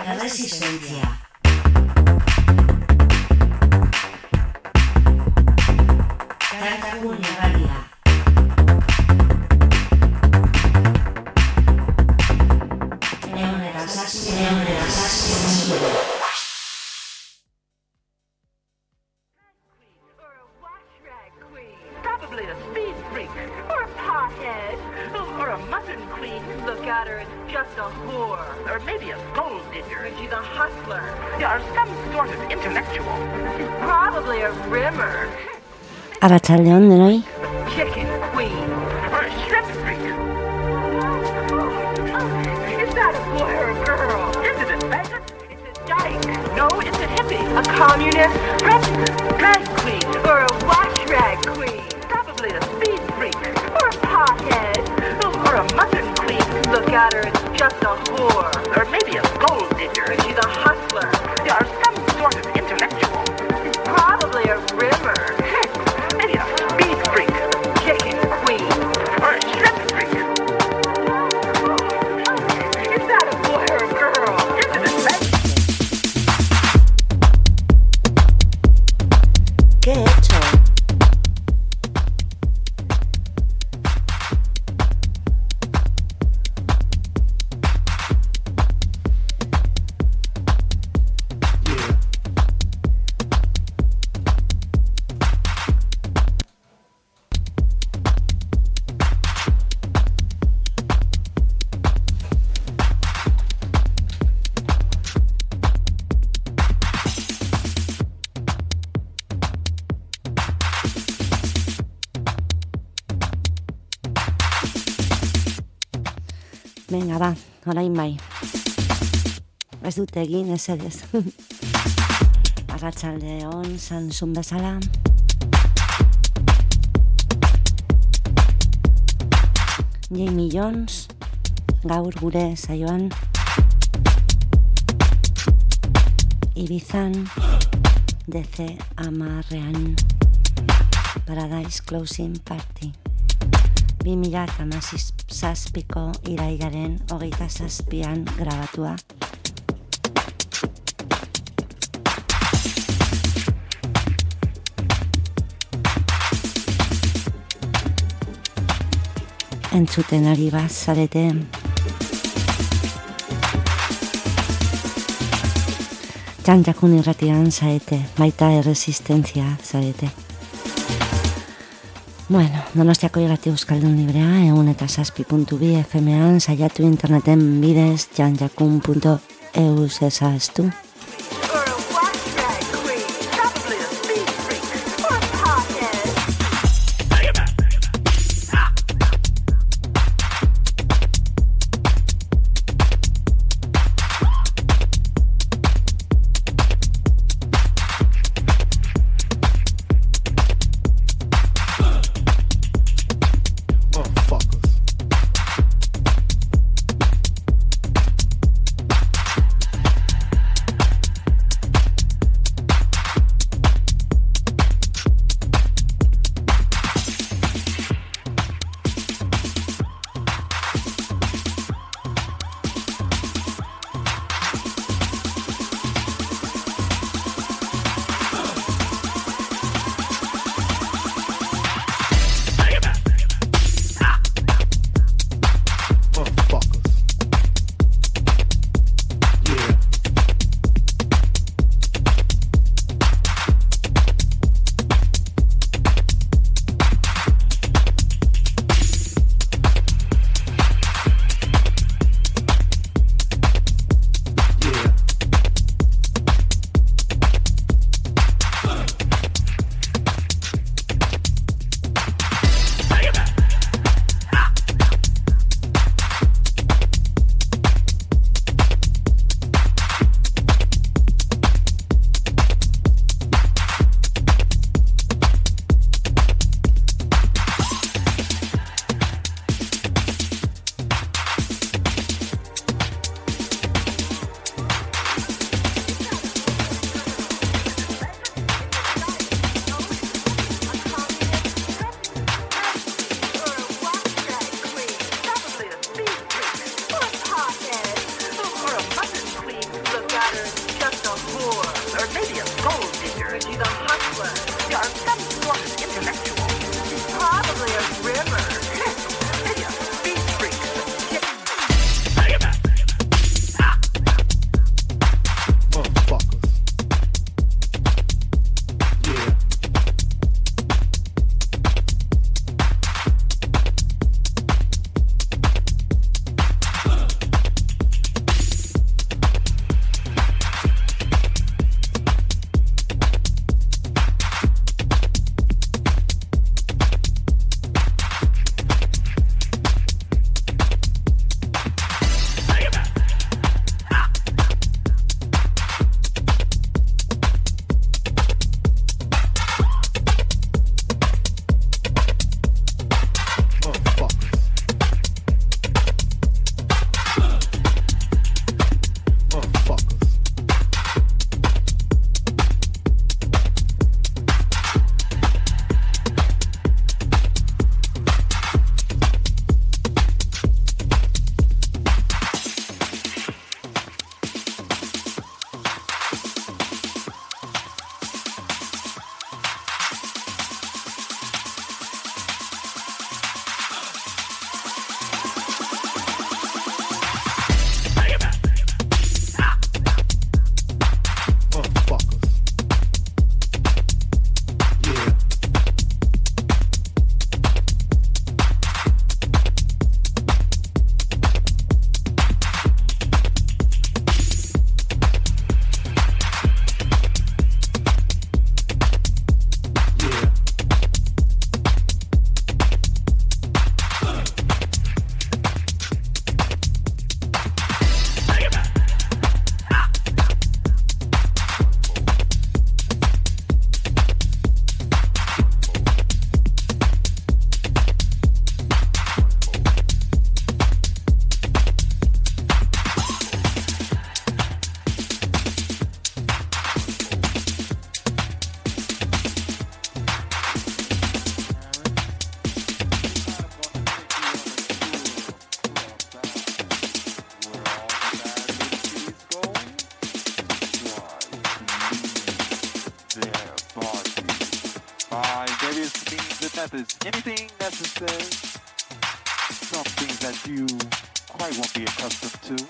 Resistencia. Kantakun irratia. Neonera zazpi. Probably a speed freak, or a pothead, or a mutton queen. Look at her, it's just a whore. Or maybe a gold digger. Or she's a hustler. Yeah, or some sort of intellectual. She's probably a rimmer. Arratsaldeon denoi. Chicken queen, or a shrimp freak. Is that a boy or a girl? Is it a beggar? It's a dyke. No, it's a hippie. A communist, president, drag queen, or a wash rag queen. Probably a speed freak, or a pothead, or a mutton queen. Look at her, it's just a whore. Or maybe a gold digger. She's a hustler. Yeah, or some sort of intellectual. She's probably a rimmer. Maybe a speed freak, chicken queen, or a shrimp freak. Is that a boy or a girl? Is it a lady? ¿Qué he hecho? Venga, ba, orain bai. Ez dut egin esedez. Arratsaldeon, Sansun bezala. Jamie Jones, gaur gure saioan. Ibizan, DC amarrean. Paradise Closing Party. 2017ko irailaren 27an grabatua. Entzuten ari bazarete. Janjakun irratian zaete, baita Erresistentzia zaete. Bueno, Donostiako irrati euskaldun librea, 107.2 FM-an, saiatu interneten bidez, janjakun.eu zezaztu. methods. Anything necessary? Some things that you quite won't be accustomed to.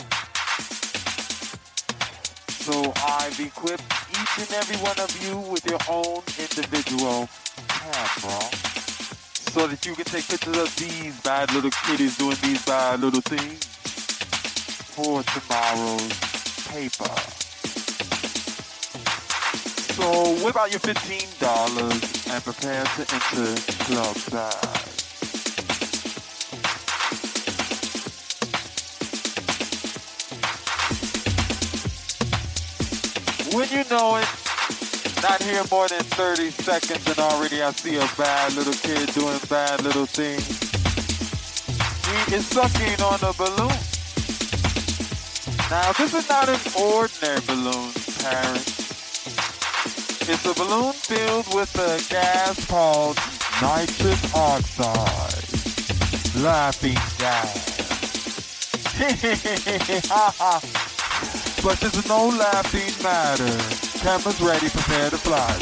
So I've equipped each and every one of you with your own individual camera so that you can take pictures of these bad little kitties doing these bad little things for tomorrow's paper. So whip out your $15 and prepare to enter Club Bad. When you know it, not here more than 30 seconds and already I see a bad little kid doing bad little things. He is sucking on a balloon. Now, this is not an ordinary balloon, parents. It's a balloon filled with a gas called nitrous oxide. Laughing gas. But this is no laughing matter. Cameras ready, prepare to fly.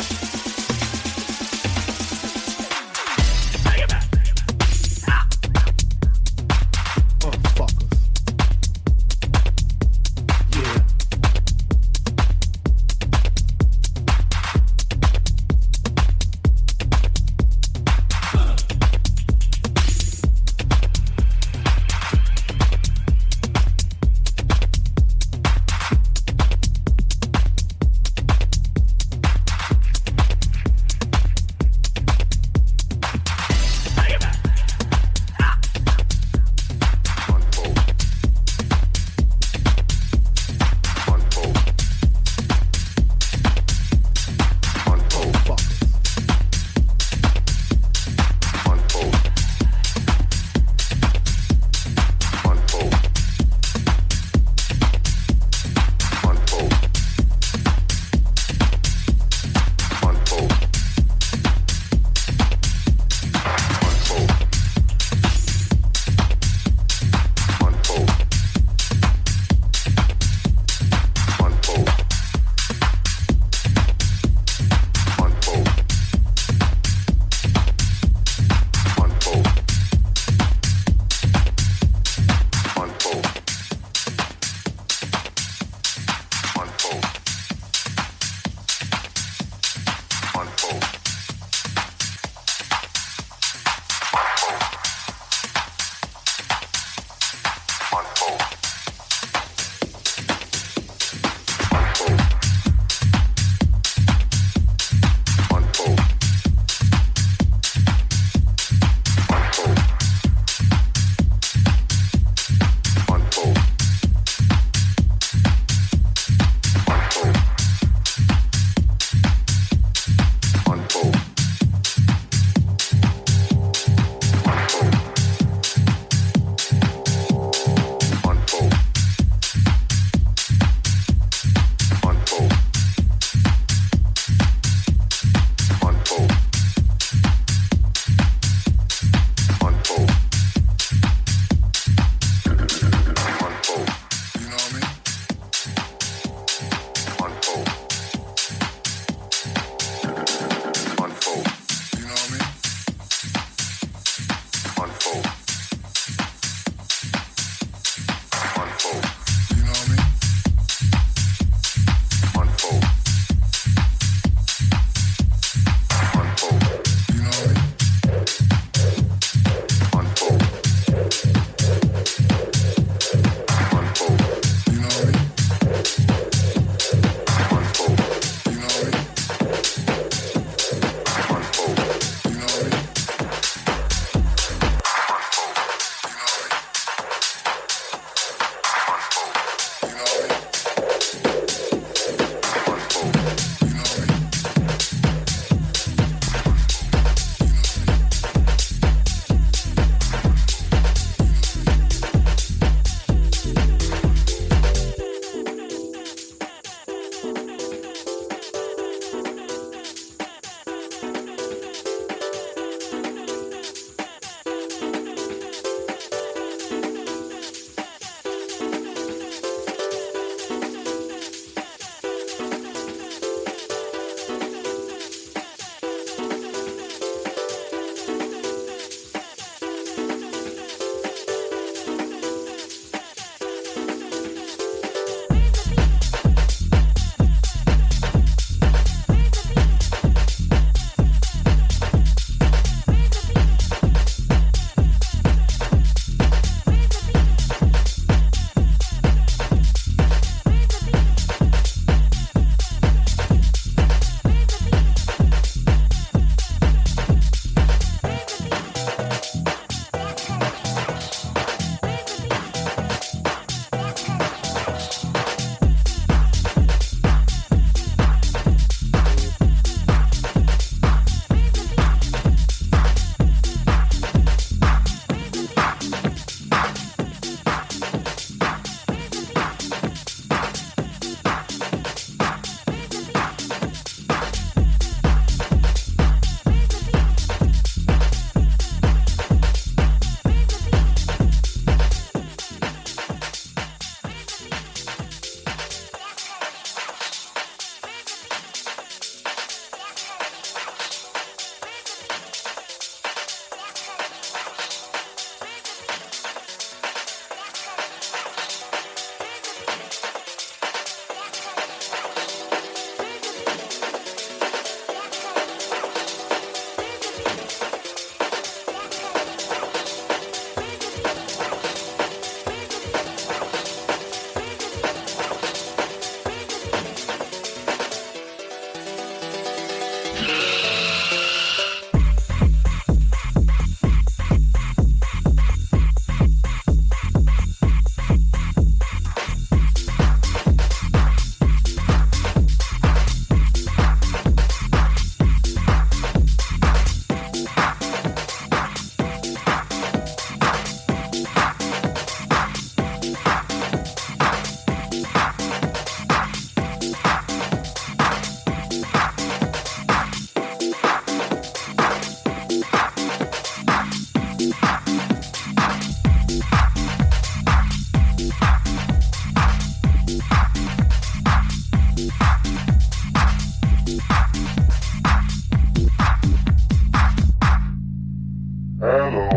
Hello.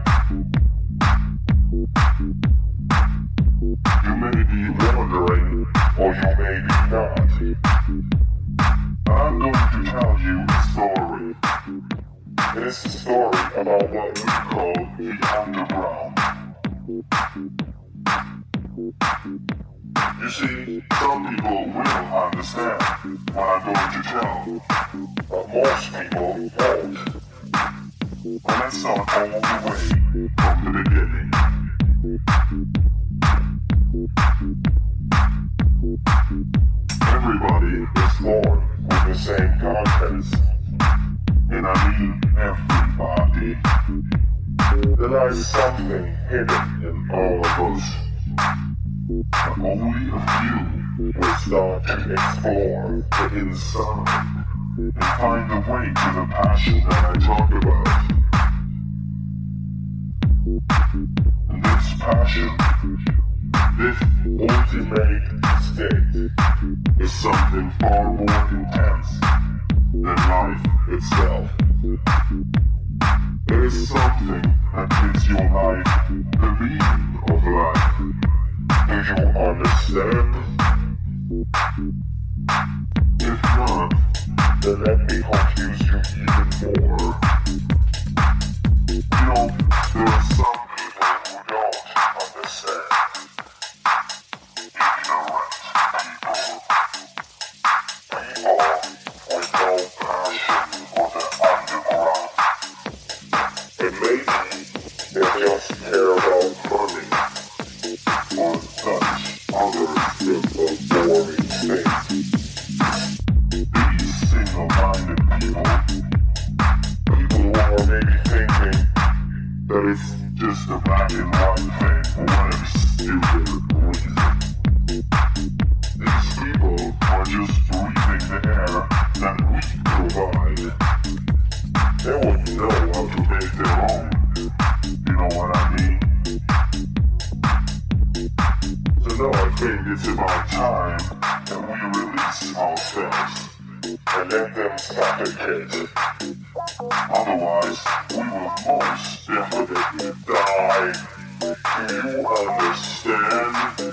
You may be wondering, or you may be not. I'm going to tell you a story. It's a story about what we call the underground. You see, some people will understand what I'm going to tell, but most people won't. Well, let's start all the way from the beginning. Everybody is born with the same contents, and I mean everybody. There is something hidden in all of us, but only a few will start to explore the inside and find the way to the passion that I talk about. And this passion, this ultimate state, is something far more intense than life itself. It is something that gives your life the meaning of life. Do you understand? If not, then let me confuse you even more. You know, there are some people who don't understand. Ignorant people. People with no passion for the underground. And maybe they just care about money or such other simple boring things. These single-minded people who are maybe thinking that it's just a black and white thing for whatever stupid reason. These people are just breathing the air that we provide. They wouldn't know how to make their own. You know what I mean? So now I think it's about time that we release ourselves and let them suffocate. Otherwise, we will most definitely die. Do you understand?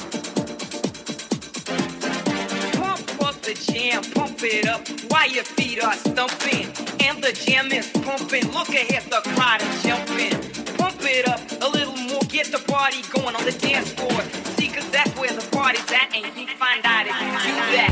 Pump up the jam, pump it up while your feet feet are stumping and the jam is pumping. Look ahead, the crowd is jumping. Pump it up a little more, get the party going on the dance floor. See, cause that's where the party's at, and you find out if you do that.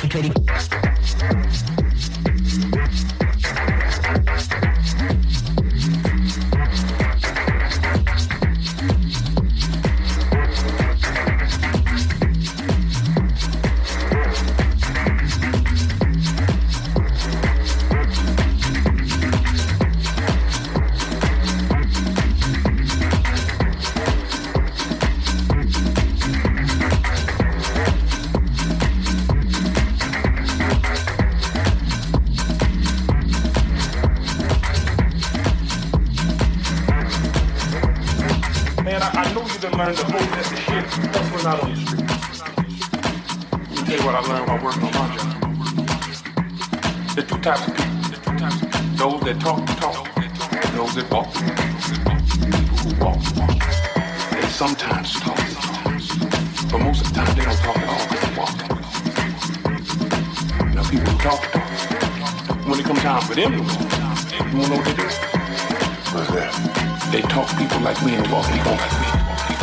penetrating. Learn to hold that shit hustling out on the street. Let me tell you what I learned while working on my job. There's two types of people. Those that talk the talk, and those that walk the walk. People who walk the walk. They sometimes talk the talk, but most of the time they don't talk at all because they walk the walk. Now people who talk the talk, when it comes time for them to walk, you wanna know what they do? What's that? They talk to people like me and walk people like me.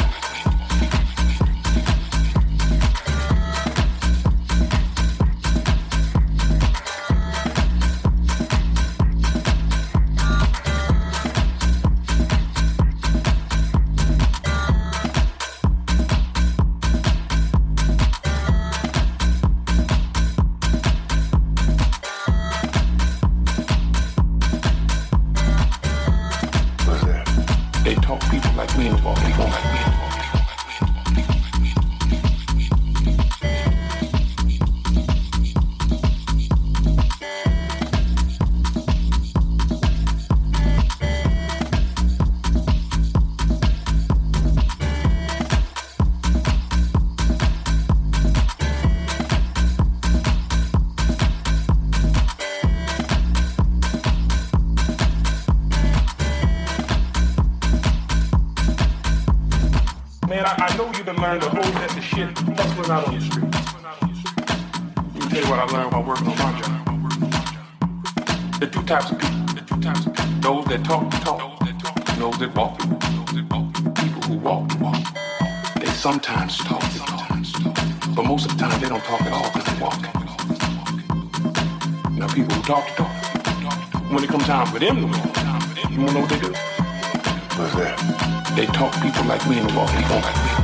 Learn to hold that the shit hustling out on the street. Let me tell you what I learned while working on my job. There's two types of people. Those that talk the talk, and those that walk the walk. People who walk the walk. They sometimes talk the talk, but most of the time they don't talk at all because they walk. Now people who talk the talk, when it comes time for them to walk, you wanna know what they do? What's that? They talk to people like me and walk people like me.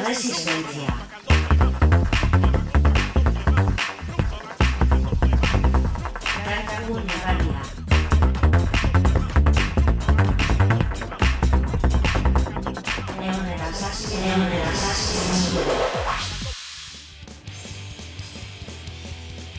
Resistencia. Gartagun irratia. Neonera zazpi mundu.